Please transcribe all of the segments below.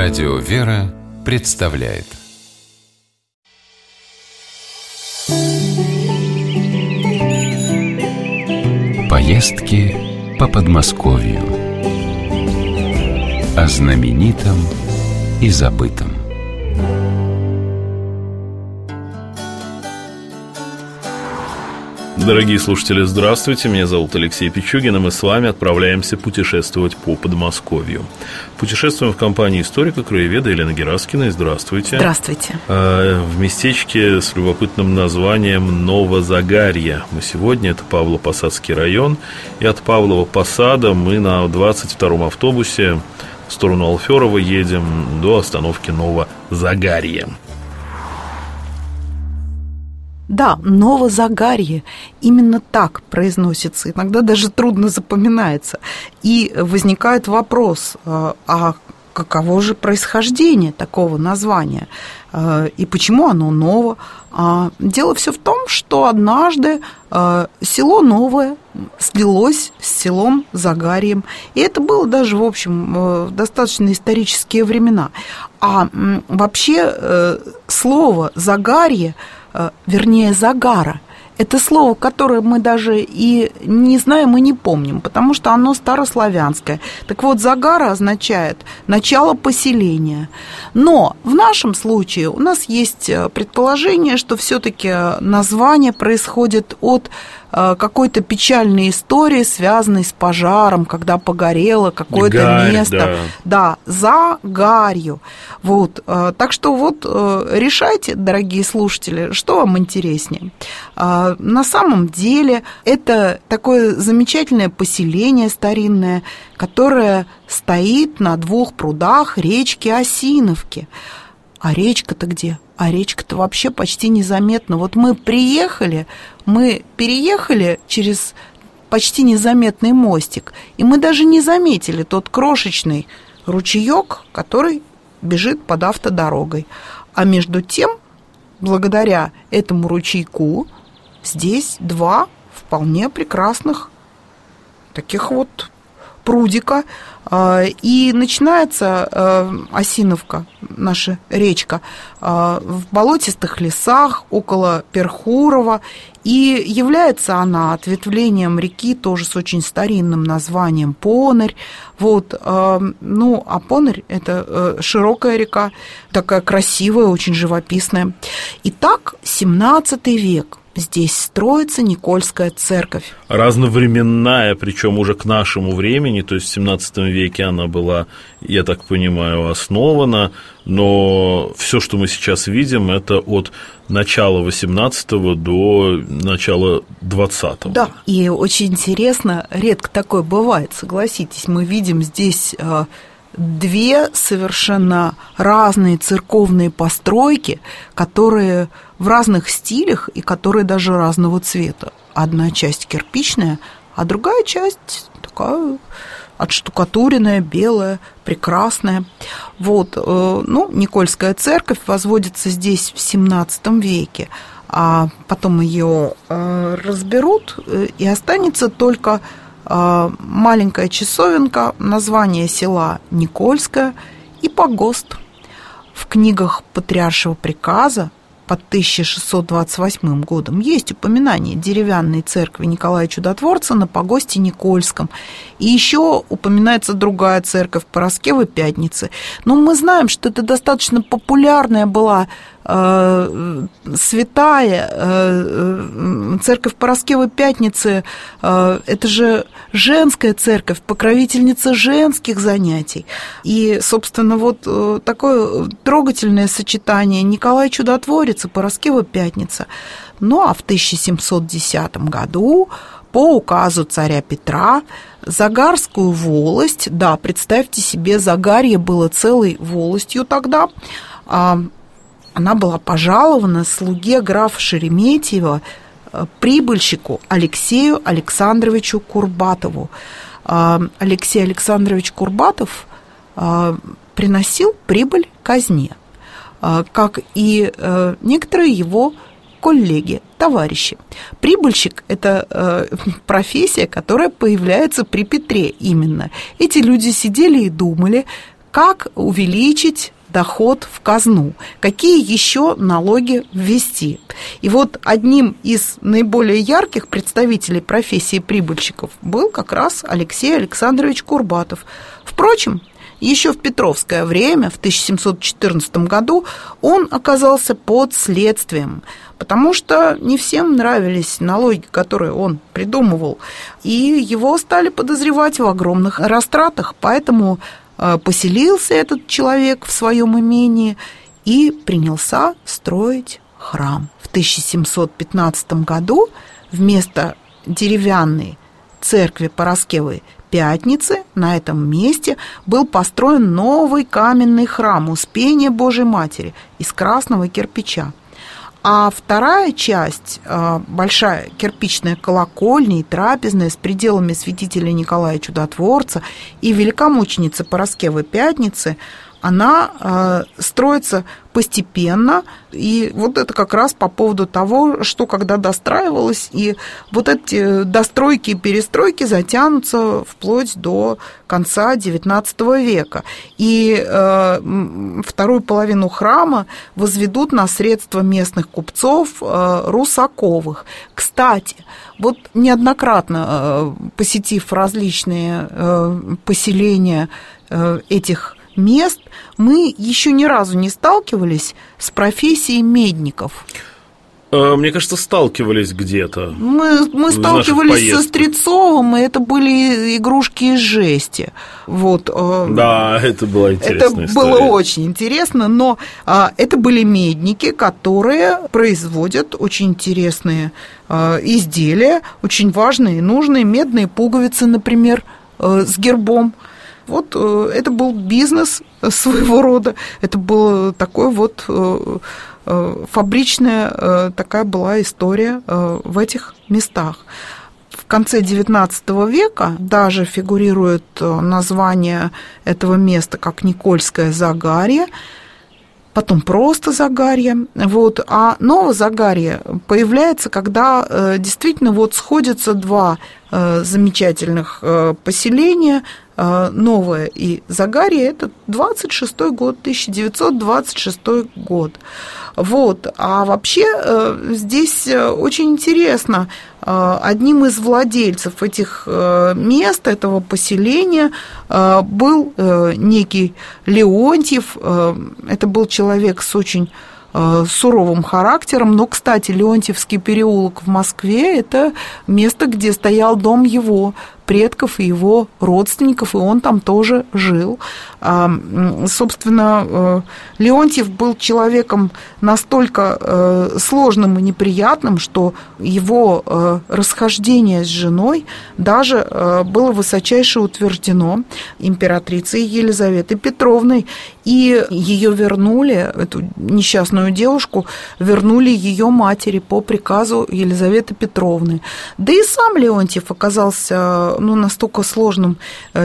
Радио «Вера» представляет поездки по Подмосковью. О знаменитом и забытом. Дорогие слушатели, здравствуйте, меня зовут Алексей Пичугин, и мы с вами отправляемся путешествовать по Подмосковью. Путешествуем в компании историка-краеведа Елены Гераскиной. Здравствуйте. Здравствуйте. В местечке с любопытным названием Новозагарье. Мы сегодня, это Павлово-Посадский район, и от Павлова Посада мы на 22-м автобусе в сторону Алферова едем до остановки Новозагарье. Да, Новозагарье, именно так произносится, иногда даже трудно запоминается. И возникает вопрос, а каково же происхождение такого названия? И почему оно ново? Дело все в том, что однажды село Новое слилось с селом Загарьем. И это было даже, в общем, в достаточно исторические времена. А вообще слово «Загарье», вернее, «загара», это слово, которое мы даже и не знаем, и не помним, потому что оно старославянское. Так вот, «загара» означает «начало поселения». Но в нашем случае у нас есть предположение, что все-таки название происходит от какой-то печальной истории, связанной с пожаром, когда погорело какое-то место. Да, Загарью. Вот. Так что вот решайте, дорогие слушатели, что вам интереснее. На самом деле это такое замечательное поселение старинное, которое стоит на двух прудах речки Осиновки. А речка-то где? А речка-то вообще почти незаметна. Вот мы переехали через почти незаметный мостик, и мы даже не заметили тот крошечный ручеек, который бежит под автодорогой. А между тем, благодаря этому ручейку, здесь два вполне прекрасных таких вот прудика, и начинается Осиновка, наша речка, в болотистых лесах около Перхурова, и является она ответвлением реки тоже с очень старинным названием Понарь. Вот, а Понарь – это широкая река, такая красивая, очень живописная. Итак, 17 век. Здесь строится Никольская церковь. Разновременная, причем уже к нашему времени, то есть в 17 веке она была, я так понимаю, основана, но все, что мы сейчас видим, это от начала 18-го до начала 20-го. Да, и очень интересно, редко такое бывает, согласитесь, мы видим здесь две совершенно разные церковные постройки, которые в разных стилях и которые даже разного цвета. Одна часть кирпичная, а другая часть такая отштукатуренная, белая, прекрасная. Вот, Никольская церковь возводится здесь в 17 веке, а потом ее разберут, и останется только маленькая часовенка, название села Никольская и погост. В книгах Патриаршего приказа под 1628 годом есть упоминание деревянной церкви Николая Чудотворца на погосте Никольском. И еще упоминается другая церковь Параскевы Пятницы. Но мы знаем, что это достаточно популярная была святая церковь Параскевы Пятницы. Это же женская церковь, покровительница женских занятий. И, собственно, вот такое трогательное сочетание Николай Чудотворец и Параскева Пятница. Ну, а в 1710 году по указу царя Петра Загарскую волость, да, представьте себе, Загарье было целой волостью тогда, она была пожалована слуге графа Шереметьева, прибыльщику Алексею Александровичу Курбатову. Алексей Александрович Курбатов приносил прибыль казне, как и некоторые его коллеги, товарищи. Прибыльщик – это профессия, которая появляется при Петре именно. Эти люди сидели и думали, как увеличить доход в казну, какие еще налоги ввести. И вот одним из наиболее ярких представителей профессии прибыльщиков был как раз Алексей Александрович Курбатов. Впрочем, еще в петровское время, в 1714 году, он оказался под следствием, потому что не всем нравились налоги, которые он придумывал, и его стали подозревать в огромных растратах, поэтому поселился этот человек в своем имении и принялся строить храм. В 1715 году вместо деревянной церкви Параскевой Пятницы на этом месте был построен новый каменный храм Успения Божией Матери из красного кирпича. А вторая часть, большая кирпичная колокольня и трапезная с пределами святителя Николая Чудотворца и великомученицы Параскевы Пятницы, она строится постепенно, и вот это как раз по поводу того, что когда достраивалось, и вот эти достройки и перестройки затянутся вплоть до конца XIX века. И вторую половину храма возведут на средства местных купцов Русаковых. Кстати, вот неоднократно посетив различные поселения этих мест, мы еще ни разу не сталкивались с профессией медников. Мне кажется, сталкивались где-то. Мы сталкивались со Стрельцовым, и это были игрушки из жести. Вот. Да, это была интересная история. Это было очень интересно, но это были медники, которые производят очень интересные изделия, очень важные и нужные, медные пуговицы, например, с гербом. Вот это был бизнес своего рода, это была такой вот фабричная такая была история в этих местах. В конце XIX века даже фигурирует название этого места как Никольское Загарье, потом просто Загарье. Вот. А Новозагарье появляется, когда действительно вот сходятся два замечательных поселения, Новое и Загарье, это 26-й год, 1926 год. Вот. А вообще здесь очень интересно, одним из владельцев этих мест, этого поселения, был некий Леонтьев. Это был человек с очень суровым характером, но, кстати, Леонтьевский переулок в Москве – это место, где стоял дом его предков и его родственников, и он там тоже жил. Собственно, Леонтьев был человеком настолько сложным и неприятным, что его расхождение с женой даже было высочайше утверждено императрицей Елизаветой Петровной, и ее вернули, эту несчастную девушку, вернули ее матери по приказу Елизаветы Петровны. Да и сам Леонтьев оказался настолько сложным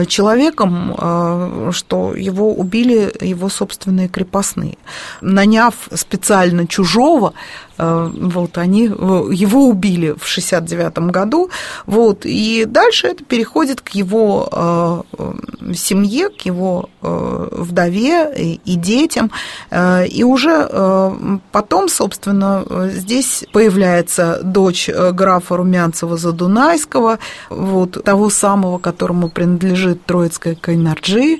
человеком, что его убили его собственные крепостные. Наняв специально чужого, вот, они его убили в 1969 году, вот, и дальше это переходит к его семье, к его вдове и детям, и уже потом, собственно, здесь появляется дочь графа Румянцева-Задунайского, вот, того самого, которому принадлежит Троицкая Кайнарджи,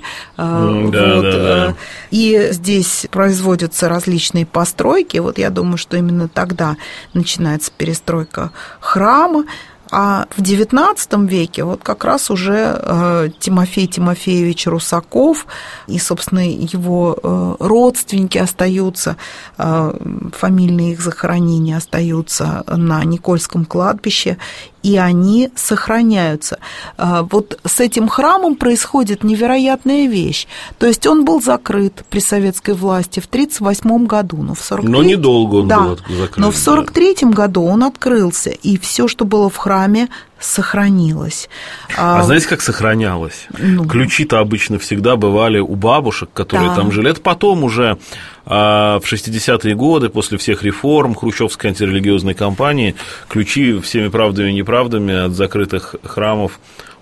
да. И здесь производятся различные постройки, вот я думаю, что именно тогда начинается перестройка храма. А в XIX веке вот как раз уже Тимофей Тимофеевич Русаков и, собственно, его родственники остаются, фамильные их захоронения остаются на Никольском кладбище, и они сохраняются. Вот с этим храмом происходит невероятная вещь. То есть он был закрыт при советской власти в 1938 году, но в 1943... Но недолго он был закрыт. Но в 1943 году он открылся, и все, что было в храме, сохранилось. А знаете, как сохранялось? Ключи-то обычно всегда бывали у бабушек, которые там жили. Это потом уже в 60-е годы, после всех реформ хрущевской антирелигиозной кампании, ключи всеми правдами и неправдами от закрытых храмов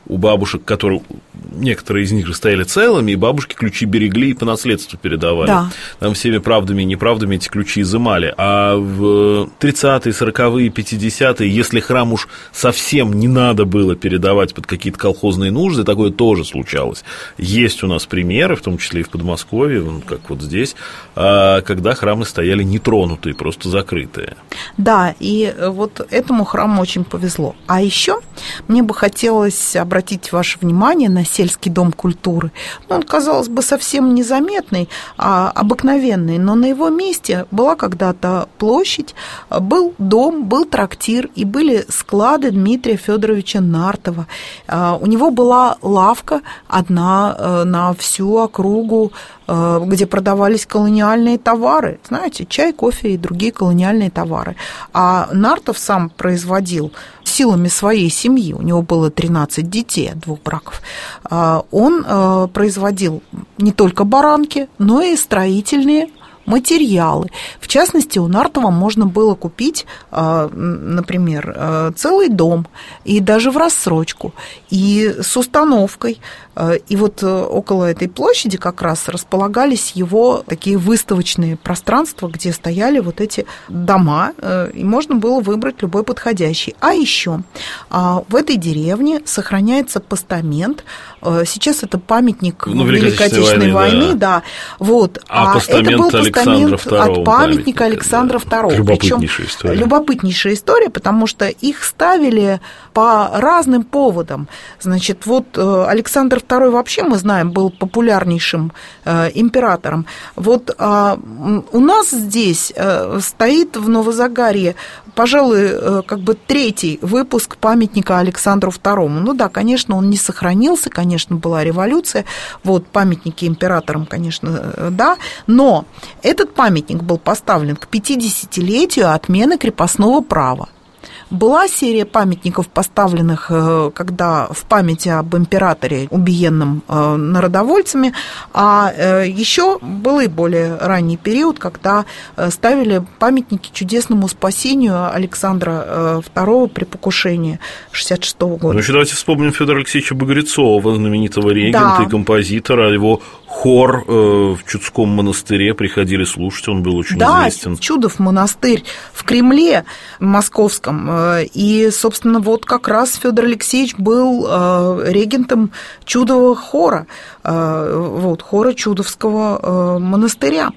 у бабушек, которые... Некоторые из них же стояли целыми, и бабушки ключи берегли и по наследству передавали. Да. Там всеми правдами и неправдами эти ключи изымали. А в 30-е, 40-е, 50-е, если храм уж совсем не надо было передавать под какие-то колхозные нужды, такое тоже случалось. Есть у нас примеры, в том числе и в Подмосковье, как вот здесь, когда храмы стояли нетронутые, просто закрытые. Да, и вот этому храму очень повезло. А еще мне бы хотелось обратить ваше внимание на сельский дом культуры. Он, казалось бы, совсем незаметный, а обыкновенный, но на его месте была когда-то площадь, был дом, был трактир и были склады Дмитрия Федоровича Нартова. У него была лавка одна на всю округу, где продавались колониальные товары, знаете, чай, кофе и другие колониальные товары. А Нартов сам производил силами своей семьи, у него было 13 детей от 2 браков, он производил не только баранки, но и строительные материалы. В частности, у Нартова можно было купить, например, целый дом, и даже в рассрочку, и с установкой. И вот около этой площади как раз располагались его такие выставочные пространства, где стояли вот эти дома, и можно было выбрать любой подходящий. А еще в этой деревне сохраняется постамент. Сейчас это памятник Великой Отечественной войны, да. Вот. А это был постамент от памятника Александра II. Любопытнейшая история. Любопытнейшая история, потому что их ставили по разным поводам. Значит, вот Александр II вообще, мы знаем, был популярнейшим императором. Вот у нас здесь стоит в Новозагарье, пожалуй, как бы 3-й выпуск памятника Александру II. Ну да, конечно, он не сохранился, конечно, была революция, вот, памятники императорам, конечно, да, но этот памятник был поставлен к 50-летию отмены крепостного права. Была серия памятников, поставленных, когда в память об императоре, убиенном народовольцами, а еще был и более ранний период, когда ставили памятники чудесному спасению Александра II при покушении 1966 года. Ну, еще давайте вспомним Федора Алексеевича Багрецова, знаменитого регента и композитора, его хор в Чудском монастыре приходили слушать, он был очень известен. Да, Чудов монастырь в Кремле московском. И, собственно, вот как раз Федор Алексеевич был регентом Чудового хора, вот, хора Чудовского монастыря.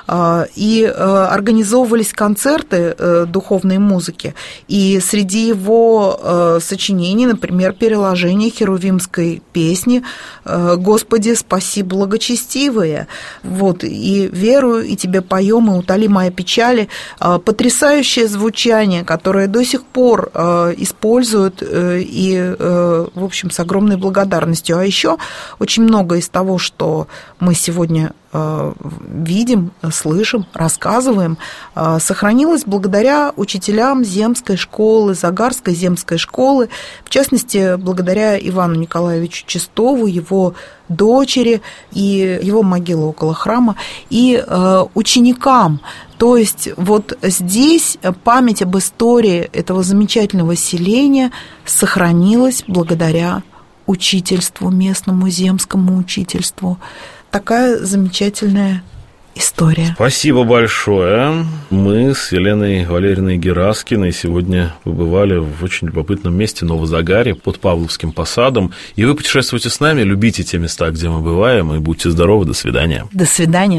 И организовывались концерты духовной музыки. И среди его сочинений, например, переложение херувимской песни «Господи, спаси благочестивые». Вот, и верую, и тебе поем, и утоли мои печали. Потрясающее звучание, которое до сих пор используют и, в общем, с огромной благодарностью. А еще очень много из того, что мы сегодня видим, слышим, рассказываем, сохранилось благодаря учителям земской школы, Загарской земской школы, в частности, благодаря Ивану Николаевичу Чистову, его дочери и его могила около храма, и ученикам. То есть вот здесь память об истории этого замечательного селения сохранилась благодаря учительству, местному земскому учительству. Такая замечательная история. Спасибо большое. Мы с Еленой Валерьевной Гераскиной сегодня побывали в очень любопытном месте Новозагарье под Павловским посадом. И вы путешествуйте с нами, любите те места, где мы бываем, и будьте здоровы. До свидания. До свидания.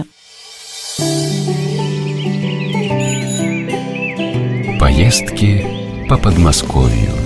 Поездки по Подмосковью.